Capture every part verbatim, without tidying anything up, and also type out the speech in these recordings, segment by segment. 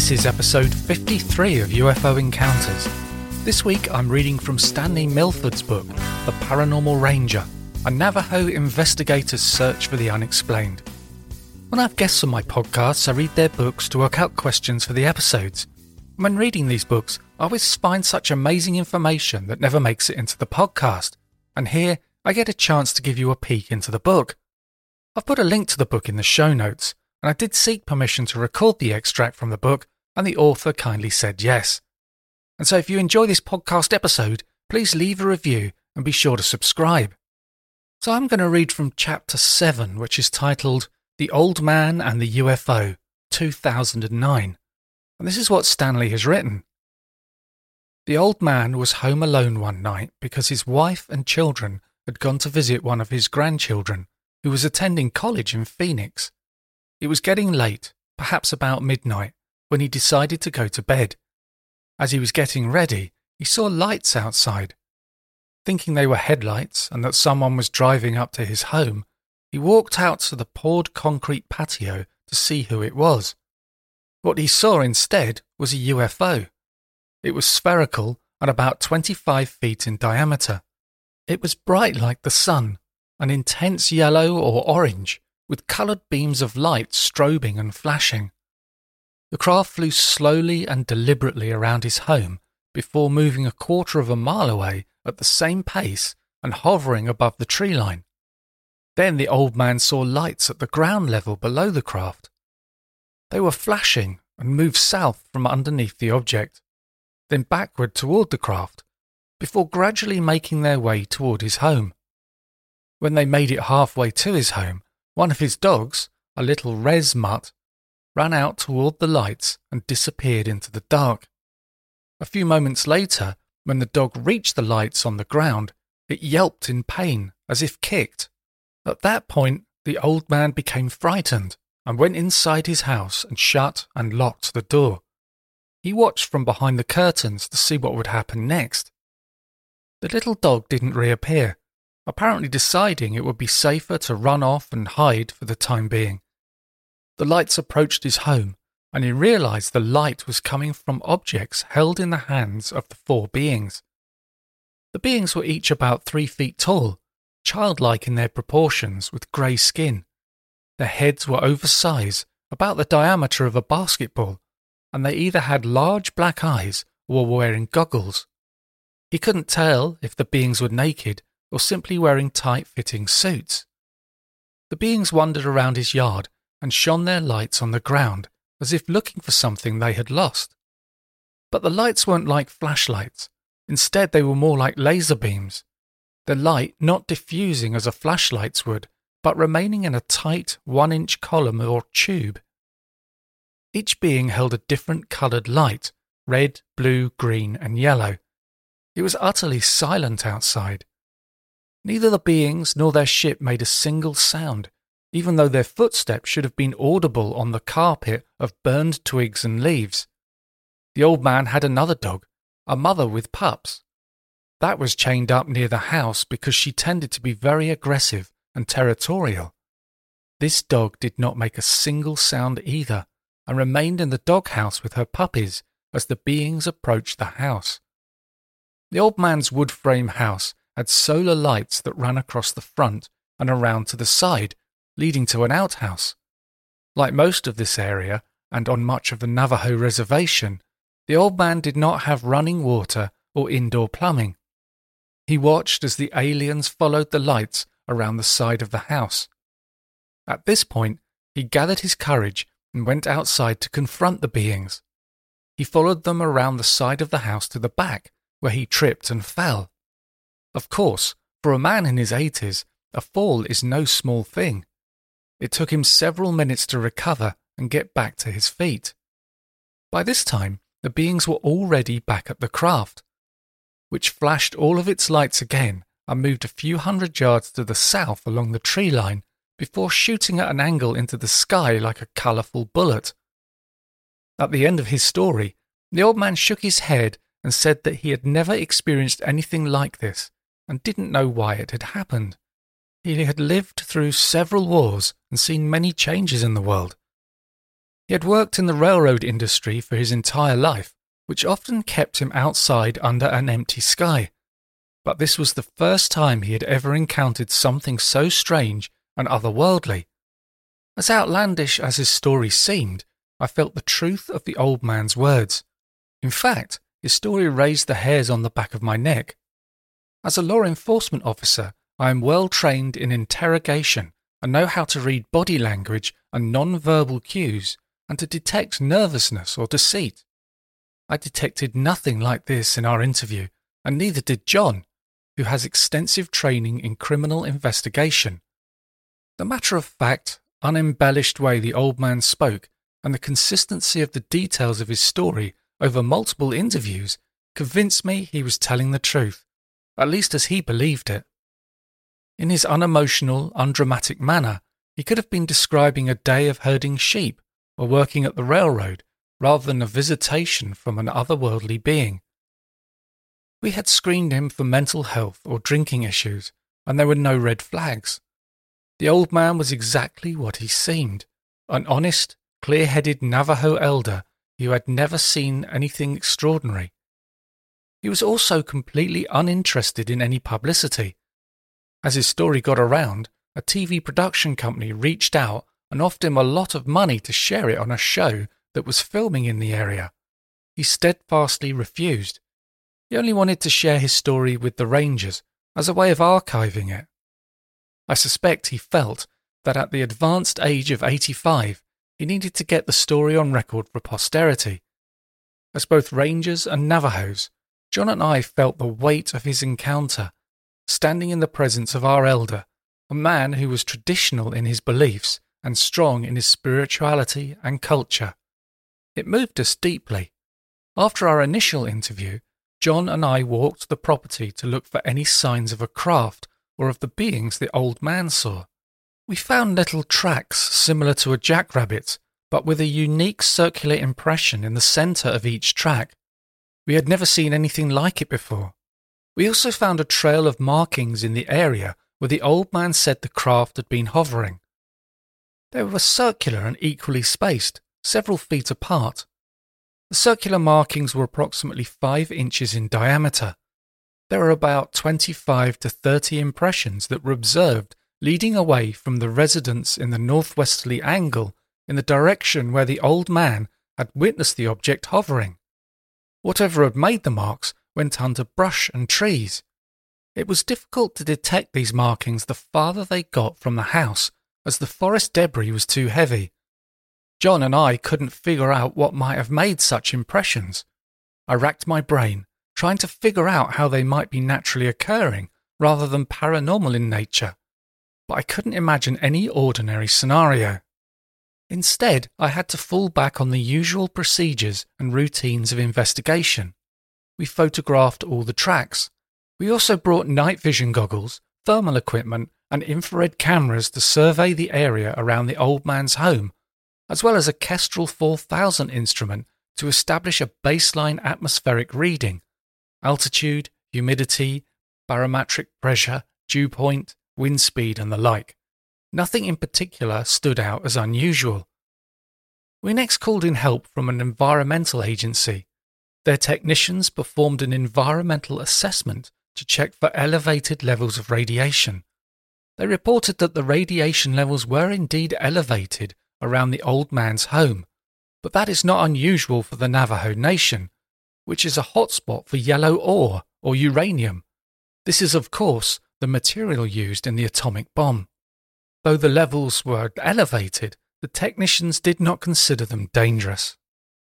This is episode fifty-three of U F O Encounters. This week I'm reading from Stanley Milford's book, The Paranormal Ranger, a Navajo investigator's search for the unexplained. When I have guests on my podcasts, I read their books to work out questions for the episodes. When reading these books, I always find such amazing information that never makes it into the podcast. And here, I get a chance to give you a peek into the book. I've put a link to the book in the show notes, and I did seek permission to record the extract from the book, and the author kindly said yes. And so if you enjoy this podcast episode, please leave a review and be sure to subscribe. So I'm going to read from chapter seven, which is titled The Old Man and the U F O, two thousand nine. And this is what Stanley has written. The old man was home alone one night because his wife and children had gone to visit one of his grandchildren, who was attending college in Phoenix. It was getting late, perhaps about midnight, when he decided to go to bed. As he was getting ready, he saw lights outside. Thinking they were headlights and that someone was driving up to his home, he walked out to the poured concrete patio to see who it was. What he saw instead was a U F O. It was spherical and about twenty-five feet in diameter. It was bright like the sun, an intense yellow or orange, with coloured beams of light strobing and flashing. The craft flew slowly and deliberately around his home before moving a quarter of a mile away at the same pace and hovering above the tree line. Then the old man saw lights at the ground level below the craft. They were flashing and moved south from underneath the object, then backward toward the craft, before gradually making their way toward his home. When they made it halfway to his home, one of his dogs, a little res mutt, ran out toward the lights and disappeared into the dark. A few moments later, when the dog reached the lights on the ground, it yelped in pain, as if kicked. At that point, the old man became frightened and went inside his house and shut and locked the door. He watched from behind the curtains to see what would happen next. The little dog didn't reappear, apparently deciding it would be safer to run off and hide for the time being. The lights approached his home, and he realized the light was coming from objects held in the hands of the four beings. The beings were each about three feet tall, childlike in their proportions, with grey skin. Their heads were oversized, about the diameter of a basketball, and they either had large black eyes or were wearing goggles. He couldn't tell if the beings were naked or simply wearing tight-fitting suits. The beings wandered around his yard and shone their lights on the ground as if looking for something they had lost. But the lights weren't like flashlights. Instead, they were more like laser beams, the light not diffusing as a flashlight's would, but remaining in a tight one-inch column or tube. Each being held a different coloured light, red, blue, green, and yellow. It was utterly silent outside. Neither the beings nor their ship made a single sound, even though their footsteps should have been audible on the carpet of burned twigs and leaves. The old man had another dog, a mother with pups. That was chained up near the house because she tended to be very aggressive and territorial. This dog did not make a single sound either, and remained in the doghouse with her puppies as the beings approached the house. The old man's wood frame house had solar lights that ran across the front and around to the side, leading to an outhouse. Like most of this area, and on much of the Navajo reservation, the old man did not have running water or indoor plumbing. He watched as the aliens followed the lights around the side of the house. At this point, he gathered his courage and went outside to confront the beings. He followed them around the side of the house to the back, where he tripped and fell. Of course, for a man in his eighties, a fall is no small thing. It took him several minutes to recover and get back to his feet. By this time, the beings were already back at the craft, which flashed all of its lights again and moved a few hundred yards to the south along the tree line before shooting at an angle into the sky like a colourful bullet. At the end of his story, the old man shook his head and said that he had never experienced anything like this and didn't know why it had happened. He had lived through several wars and seen many changes in the world. He had worked in the railroad industry for his entire life, which often kept him outside under an empty sky. But this was the first time he had ever encountered something so strange and otherworldly. As outlandish as his story seemed, I felt the truth of the old man's words. In fact, his story raised the hairs on the back of my neck. As a law enforcement officer, I am well trained in interrogation and know how to read body language and non-verbal cues and to detect nervousness or deceit. I detected nothing like this in our interview, and neither did John, who has extensive training in criminal investigation. The matter-of-fact, unembellished way the old man spoke and the consistency of the details of his story over multiple interviews convinced me he was telling the truth, at least as he believed it. In his unemotional, undramatic manner, he could have been describing a day of herding sheep or working at the railroad rather than a visitation from an otherworldly being. We had screened him for mental health or drinking issues, and there were no red flags. The old man was exactly what he seemed, an honest, clear-headed Navajo elder who had never seen anything extraordinary. He was also completely uninterested in any publicity. As his story got around, a T V production company reached out and offered him a lot of money to share it on a show that was filming in the area. He steadfastly refused. He only wanted to share his story with the Rangers as a way of archiving it. I suspect he felt that at the advanced age of eighty-five, he needed to get the story on record for posterity. As both Rangers and Navajos, John and I felt the weight of his encounter, standing in the presence of our elder, a man who was traditional in his beliefs and strong in his spirituality and culture. It moved us deeply. After our initial interview, John and I walked the property to look for any signs of a craft or of the beings the old man saw. We found little tracks similar to a jackrabbit, but with a unique circular impression in the centre of each track. We had never seen anything like it before. We also found a trail of markings in the area where the old man said the craft had been hovering. They were circular and equally spaced, several feet apart. The circular markings were approximately five inches in diameter. There were about twenty-five to thirty impressions that were observed leading away from the residence in the northwesterly angle in the direction where the old man had witnessed the object hovering. Whatever had made the marks went under brush and trees. It was difficult to detect these markings the farther they got from the house, as the forest debris was too heavy. John and I couldn't figure out what might have made such impressions. I racked my brain, trying to figure out how they might be naturally occurring rather than paranormal in nature, but I couldn't imagine any ordinary scenario. Instead, I had to fall back on the usual procedures and routines of investigation. We photographed all the tracks. We also brought night vision goggles, thermal equipment, and infrared cameras to survey the area around the old man's home, as well as a Kestrel four thousand instrument to establish a baseline atmospheric reading, altitude, humidity, barometric pressure, dew point, wind speed, and the like. Nothing in particular stood out as unusual. We next called in help from an environmental agency. Their technicians performed an environmental assessment to check for elevated levels of radiation. They reported that the radiation levels were indeed elevated around the old man's home, but that is not unusual for the Navajo Nation, which is a hotspot for yellow ore or uranium. This is, of course, the material used in the atomic bomb. Though the levels were elevated, the technicians did not consider them dangerous.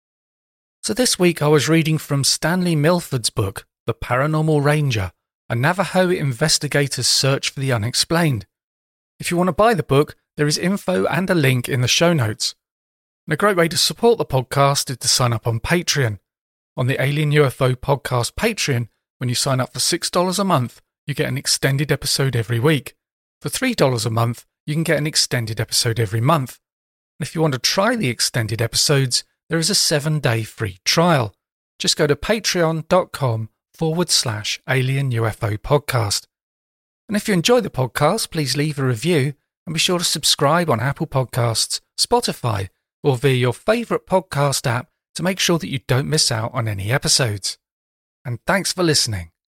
So this week I was reading from Stanley Milford's book, The Paranormal Ranger, a Navajo investigator's search for the unexplained. If you want to buy the book, there is info and a link in the show notes. And a great way to support the podcast is to sign up on Patreon. On the Alien U F O Podcast Patreon, when you sign up for six dollars a month, you get an extended episode every week. For three dollars a month, you can get an extended episode every month. And if you want to try the extended episodes, there is a seven-day free trial. Just go to patreon.com forward slash Alien U F O Podcast. And if you enjoy the podcast, please leave a review and be sure to subscribe on Apple Podcasts, Spotify, or via your favourite podcast app to make sure that you don't miss out on any episodes. And thanks for listening.